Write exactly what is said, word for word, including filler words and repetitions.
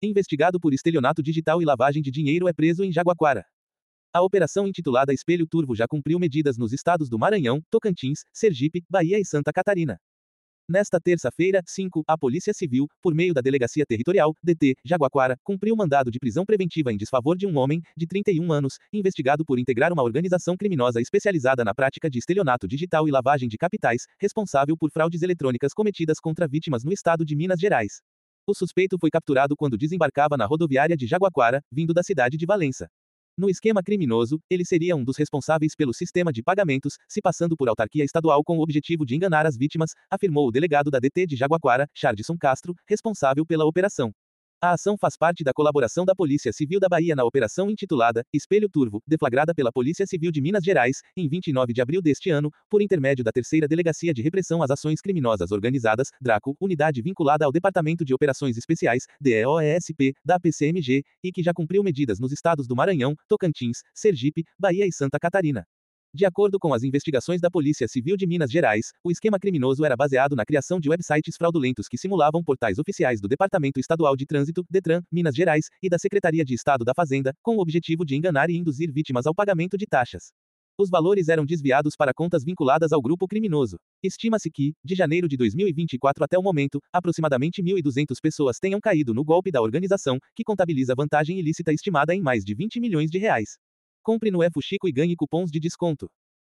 Investigado por estelionato digital e lavagem de dinheiro é preso em Jaguaquara. A operação intitulada Espelho Turvo já cumpriu medidas nos estados do Maranhão, Tocantins, Sergipe, Bahia e Santa Catarina. Nesta terça-feira, cinco, a Polícia Civil, por meio da Delegacia Territorial, D T, Jaguaquara, cumpriu mandado de prisão preventiva em desfavor de um homem, de trinta e um anos, investigado por integrar uma organização criminosa especializada na prática de estelionato digital e lavagem de capitais, responsável por fraudes eletrônicas cometidas contra vítimas no estado de Minas Gerais. O suspeito foi capturado quando desembarcava na rodoviária de Jaguaquara, vindo da cidade de Valença. No esquema criminoso, ele seria um dos responsáveis pelo sistema de pagamentos, se passando por autarquia estadual com o objetivo de enganar as vítimas, afirmou o delegado da D T de Jaguaquara, Chardson Castro, responsável pela operação. A ação faz parte da colaboração da Polícia Civil da Bahia na operação intitulada Espelho Turvo, deflagrada pela Polícia Civil de Minas Gerais, em vinte e nove de abril deste ano, por intermédio da Terceira Delegacia de Repressão às Ações Criminosas Organizadas, DRACO, unidade vinculada ao Departamento de Operações Especiais, D E O E S P, da P C M G, e que já cumpriu medidas nos estados do Maranhão, Tocantins, Sergipe, Bahia e Santa Catarina. De acordo com as investigações da Polícia Civil de Minas Gerais, o esquema criminoso era baseado na criação de websites fraudulentos que simulavam portais oficiais do Departamento Estadual de Trânsito, DETRAN, Minas Gerais, e da Secretaria de Estado da Fazenda, com o objetivo de enganar e induzir vítimas ao pagamento de taxas. Os valores eram desviados para contas vinculadas ao grupo criminoso. Estima-se que, de janeiro de dois mil e vinte e quatro até o momento, aproximadamente mil e duzentas pessoas tenham caído no golpe da organização, que contabiliza vantagem ilícita estimada em mais de vinte milhões de reais. Compre no E Fuxico e ganhe cupons de desconto.